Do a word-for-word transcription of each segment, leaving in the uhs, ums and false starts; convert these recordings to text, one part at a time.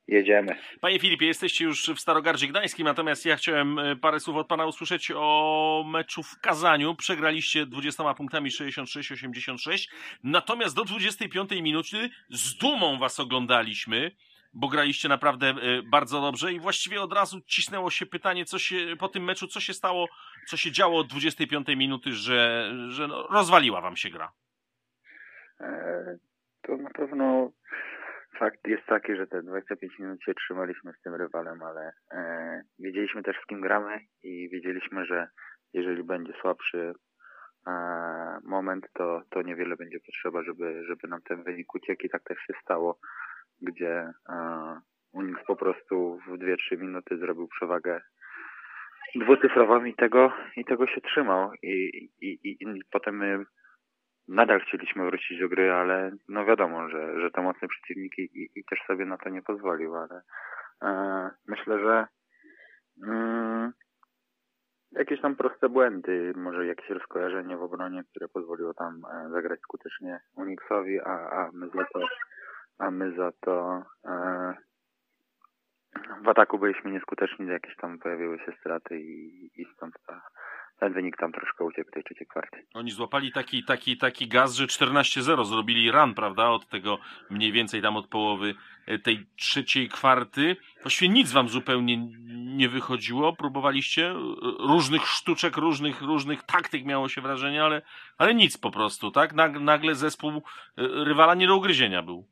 jedziemy. Panie Filipie, jesteście już w Starogardzie Gdańskim, natomiast ja chciałem parę słów od pana usłyszeć o meczu w Kazaniu. Przegraliście dwudziestoma punktami sześćdziesiąt sześć osiemdziesiąt sześć, natomiast do dwudziestej piątej minuty z dumą was oglądaliśmy, bo graliście naprawdę bardzo dobrze i właściwie od razu cisnęło się pytanie, co się po tym meczu, co się stało, co się działo od dwudziestej piątej minuty, że, że no, rozwaliła wam się gra. E, to na pewno fakt jest taki, że te dwadzieścia pięć minut się trzymaliśmy z tym rywalem, ale e, wiedzieliśmy też, z kim gramy i wiedzieliśmy, że jeżeli będzie słabszy e, moment, to, to niewiele będzie potrzeba, żeby, żeby nam ten wynik uciekł i tak też się stało, gdzie e, Unix po prostu w dwie trzy minuty zrobił przewagę dwucyfrową i tego, i tego się trzymał. I, i, i, i potem my nadal chcieliśmy wrócić do gry, ale no wiadomo, że, że to mocny przeciwnik i, i, i też sobie na to nie pozwolił, ale e, myślę, że mm, jakieś tam proste błędy, może jakieś rozkojarzenie w obronie, które pozwoliło tam e, zagrać skutecznie Unixowi, a, a my za to a my za to e, w ataku byliśmy nieskuteczni, jakieś tam pojawiły się straty i, i stąd ta, ten wynik tam troszkę uciekł w tej trzeciej kwarcie. Oni złapali taki, taki, taki gaz, że czternaście zero zrobili run, prawda, od tego mniej więcej tam od połowy tej trzeciej kwarty. Właściwie nic wam zupełnie nie wychodziło, próbowaliście różnych sztuczek, różnych, różnych taktyk, miało się wrażenie, ale, ale nic po prostu, tak? Nagle zespół rywala nie do ugryzienia był.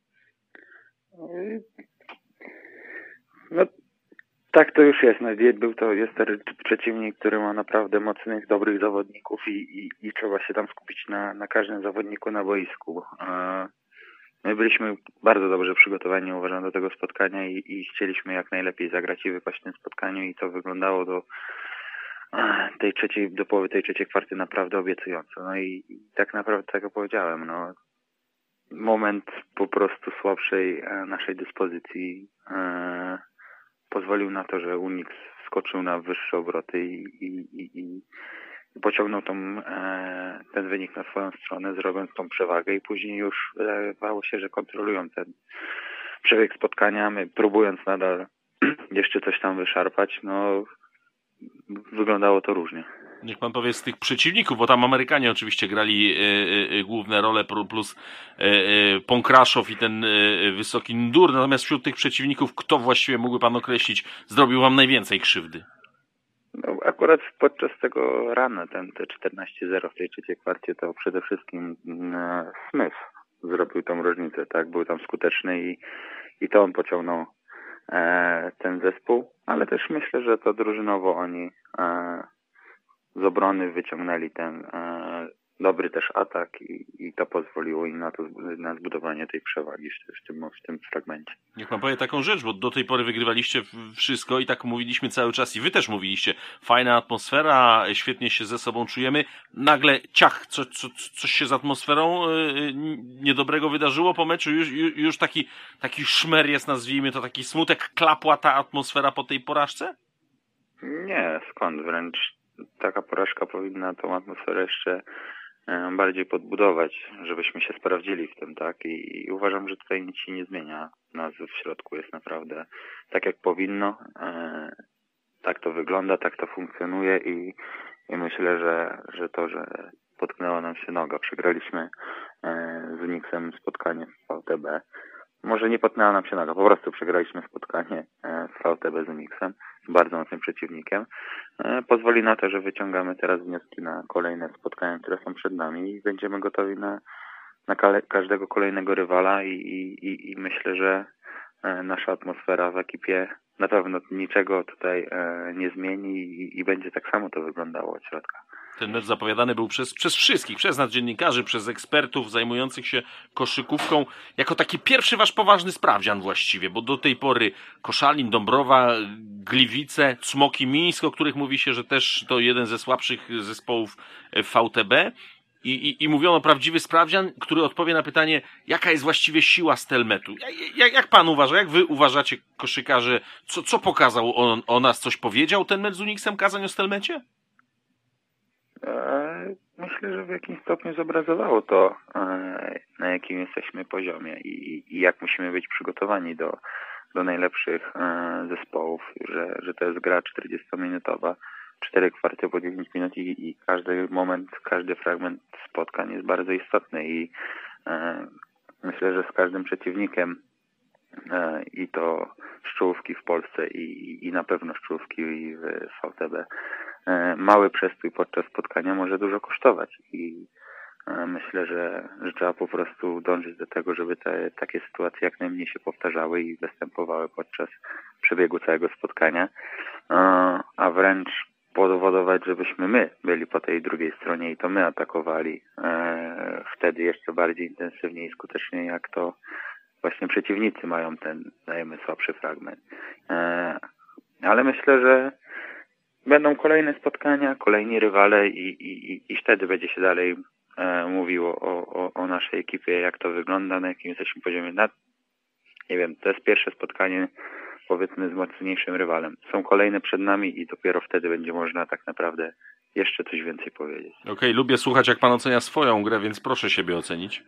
No tak to już jest. No, był to jest to przeciwnik, który ma naprawdę mocnych, dobrych zawodników i, i, i trzeba się tam skupić na, na każdym zawodniku na boisku. My byliśmy bardzo dobrze przygotowani, uważam, do tego spotkania i, i chcieliśmy jak najlepiej zagrać i wypaść w tym spotkaniu i to wyglądało do tej trzeciej, do połowy tej trzeciej kwarty naprawdę obiecująco. No i, i tak naprawdę tak jak powiedziałem, no moment po prostu słabszej naszej dyspozycji e, pozwolił na to, że Unix skoczył na wyższe obroty i, i, i, i pociągnął tą, e, ten wynik na swoją stronę, zrobiąc tą przewagę i później już wydawało się, że kontrolują ten przebieg spotkania, my próbując nadal jeszcze coś tam wyszarpać, no wyglądało to różnie. Niech pan powie z tych przeciwników, bo tam Amerykanie oczywiście grali y, y, główne role plus y, y, Ponkraszow i ten y, wysoki Ndur, natomiast wśród tych przeciwników kto właściwie mógłby pan określić zrobił wam najwięcej krzywdy? No, akurat podczas tego rana, ten te czternaście zero w tej trzeciej kwarcie, to przede wszystkim e, Smith zrobił tą różnicę, tak? Był tam skuteczny i, i to on pociągnął e, ten zespół, ale też myślę, że to drużynowo oni e, z obrony wyciągnęli ten e, dobry też atak i, i to pozwoliło im na to na zbudowanie tej przewagi w, w, tym, w tym fragmencie. Niech pan powie taką rzecz, bo do tej pory wygrywaliście wszystko i tak mówiliśmy cały czas i wy też mówiliście, fajna atmosfera, świetnie się ze sobą czujemy, nagle ciach, co, co, coś się z atmosferą yy, niedobrego wydarzyło po meczu, już, już taki, taki szmer jest, nazwijmy to, taki smutek, klapła ta atmosfera po tej porażce? Nie, skąd, wręcz taka porażka powinna tą atmosferę jeszcze bardziej podbudować, żebyśmy się sprawdzili w tym, tak? I, i uważam, że tutaj nic się nie zmienia. Nas w środku jest naprawdę tak, jak powinno. E, tak to wygląda, tak to funkcjonuje i, i myślę, że, że to, że potknęła nam się noga, przegraliśmy e, z Unixem spotkanie w V T B. Może nie potknęła nam się noga, po prostu przegraliśmy spotkanie w V T B z Unixem, z bardzo mocnym przeciwnikiem. Pozwoli na to, że wyciągamy teraz wnioski na kolejne spotkania, które są przed nami i będziemy gotowi na, na każdego kolejnego rywala i, i, i myślę, że nasza atmosfera w ekipie na pewno niczego tutaj nie zmieni i, i będzie tak samo to wyglądało od środka. Ten mecz zapowiadany był przez, przez wszystkich, przez nas dziennikarzy, przez ekspertów zajmujących się koszykówką, jako taki pierwszy wasz poważny sprawdzian właściwie, bo do tej pory Koszalin, Dąbrowa, Gliwice, Cmoki Mińsk, o których mówi się, że też to jeden ze słabszych zespołów w V T B i, i, i mówiono prawdziwy sprawdzian, który odpowie na pytanie, jaka jest właściwie siła Stelmetu. Jak, jak pan uważa, jak wy uważacie, koszykarze, co, co pokazał on o nas, coś powiedział ten mecz z Unixem Kazań o Stelmecie? Myślę, że w jakimś stopniu zobrazowało to, na jakim jesteśmy poziomie i, i jak musimy być przygotowani do, do najlepszych e, zespołów, że, że to jest gra czterdziestominutowa, cztery kwarty po dziewięć minut i, i każdy moment, każdy fragment spotkań jest bardzo istotny i e, myślę, że z każdym przeciwnikiem e, i to z czołówki w Polsce i, i na pewno z czołówki w V T B e, mały przestój podczas spotkania może dużo kosztować i e, myślę, że, że trzeba po prostu dążyć do tego, żeby te takie sytuacje jak najmniej się powtarzały i występowały podczas przebiegu całego spotkania, e, a wręcz powodować, żebyśmy my byli po tej drugiej stronie i to my atakowali e, wtedy jeszcze bardziej intensywnie i skutecznie, jak to właśnie przeciwnicy mają ten, dajemy, słabszy fragment. E, ale myślę, że będą kolejne spotkania, kolejni rywale i, i, i wtedy będzie się dalej e, mówiło o, o, o naszej ekipie, jak to wygląda, na jakim jesteśmy poziomie. Na, nie wiem, to jest pierwsze spotkanie, powiedzmy, z mocniejszym rywalem. Są kolejne przed nami i dopiero wtedy będzie można tak naprawdę jeszcze coś więcej powiedzieć. Okej, okay, lubię słuchać, jak pan ocenia swoją grę, więc proszę siebie ocenić.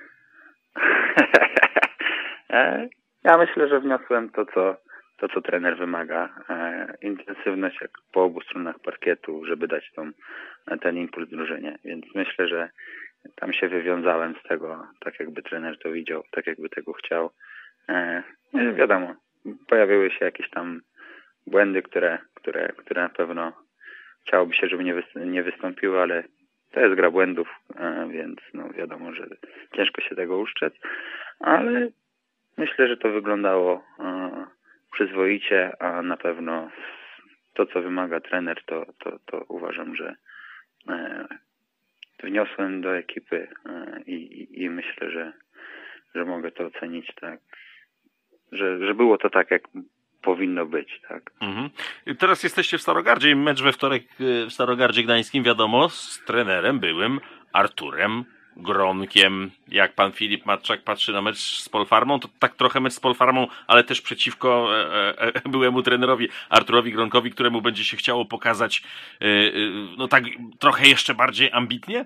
Ja myślę, że wniosłem to, co, to, co trener wymaga. E, intensywność jak po obu stronach parkietu, żeby dać tą, ten impuls drużynie. Więc myślę, że tam się wywiązałem z tego, tak jakby trener to widział, tak jakby tego chciał. E, wiadomo, pojawiły się jakieś tam błędy, które, które, które na pewno chciałoby się, żeby nie, wystąpiły, nie wystąpiły, ale to jest gra błędów, e, więc no wiadomo, że ciężko się tego uszczec, ale myślę, że to wyglądało e, przyzwoicie, a na pewno to, co wymaga trener, to, to, to uważam, że e, wniosłem do ekipy e, i, i myślę, że, że mogę to ocenić tak, że, że było to tak, jak powinno być, tak. Mhm. Teraz jesteście w Starogardzie, mecz we wtorek w Starogardzie Gdańskim, wiadomo, z trenerem byłym Arturem Gronkiem. Jak pan Filip Matczak patrzy na mecz z Polfarmą, to tak trochę mecz z Polfarmą, ale też przeciwko e, e, byłemu trenerowi Arturowi Gronkowi, któremu będzie się chciało pokazać e, e, no tak trochę jeszcze bardziej ambitnie?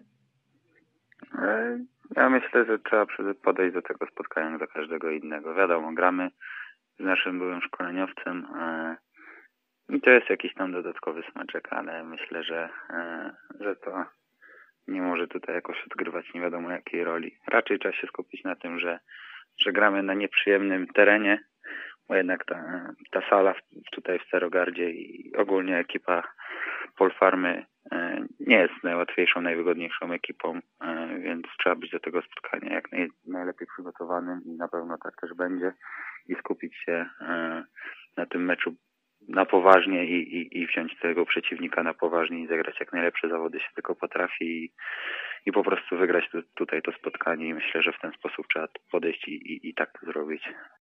Ja myślę, że trzeba podejść do tego spotkania jak do każdego innego. Wiadomo, gramy z naszym byłym szkoleniowcem e, i to jest jakiś tam dodatkowy smaczek, ale myślę, że, e, że to nie może tutaj jakoś odgrywać nie wiadomo jakiej roli. Raczej trzeba się skupić na tym, że, że gramy na nieprzyjemnym terenie, bo jednak ta, ta sala tutaj w Starogardzie i ogólnie ekipa Polfarmy e, nie jest najłatwiejszą, najwygodniejszą ekipą, e, więc trzeba być do tego spotkania jak naj, najlepiej przygotowanym i na pewno tak też będzie i skupić się e, na tym meczu na poważnie i, i, i wziąć tego przeciwnika na poważnie i zagrać jak najlepsze zawody się tylko potrafi i, i po prostu wygrać tu, tutaj to spotkanie i myślę, że w ten sposób trzeba podejść i, i, i tak to zrobić.